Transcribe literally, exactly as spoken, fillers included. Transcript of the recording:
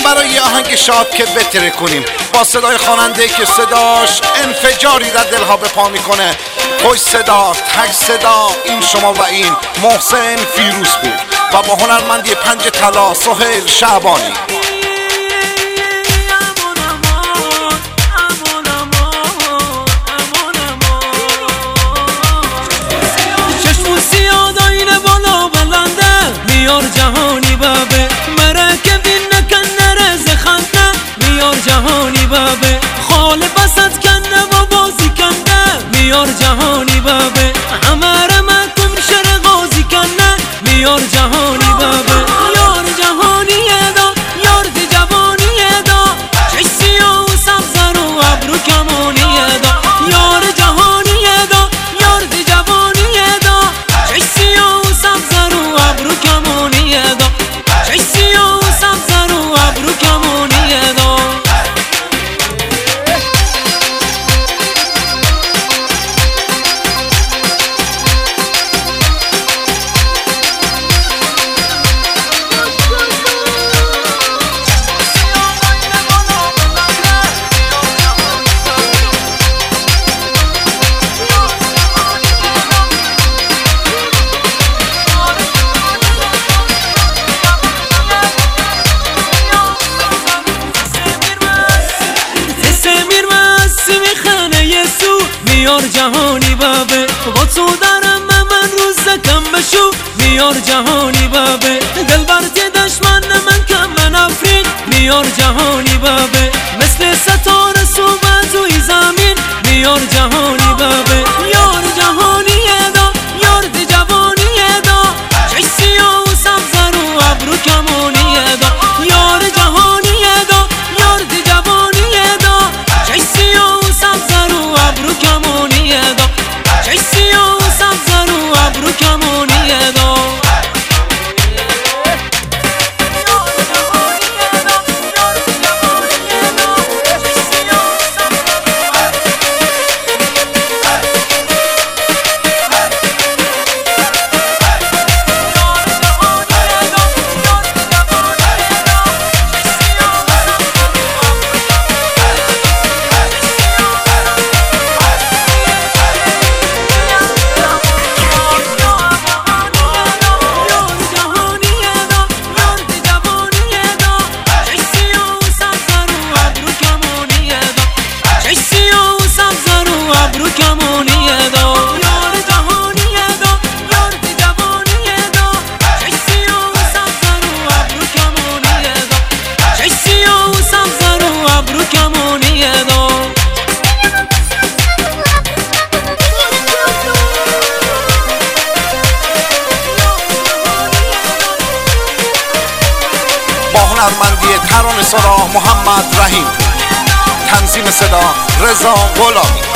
برای آهنگ شاد که بتره کنیم با صدای خواننده که صداش انفجاری در دلها به پا میکنه. خوش صدا، تک صدا، این شما و این محسن فیروز بود و با هنرمندی پنج طلا سهیل شعبانی. میار جهانی بابه مرکب نکن نرز خنده میار جهانی بابه خال بسد کنه و بازی کنه میار جهانی بابه همه مکم شر غازی کنه میار جهانی بابه یار جهانی دا یار دی جوانی دا چشی و سبزر و ابرو کمانی دا یار جهانی دا یار دی جوانی دا چشی و سبزر و ابرو کمانی دا چشی و سبزر و ابرو کمانی دا میار جهانی بابه با تو دارم من روز کم بشو میار جهانی بابه دل برتی دشمن من کم من افرین میار جهانی بابه مثل ستاره صوبت توی زمین میار جهانی بابه یار جهانی دا یار دی جوانی دا چشی و سبزر و ابرو کمانی دا یار جهانی دا یار دی جوانی دا چشی و سبزر و ابرو کمانی دا چشی و سبزر و ابرو کمانی دا هنرمندی ترانه سرا محمد رحیم، تنظیم صدا رضا غلامی.